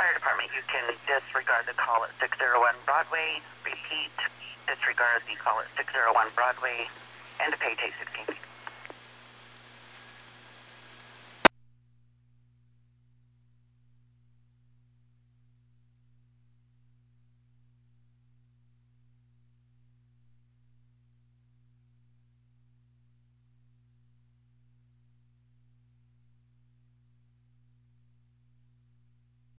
fire department, you can disregard the call at 601 Broadway, repeat, disregard the call at 601 Broadway, and pay take 16 feet.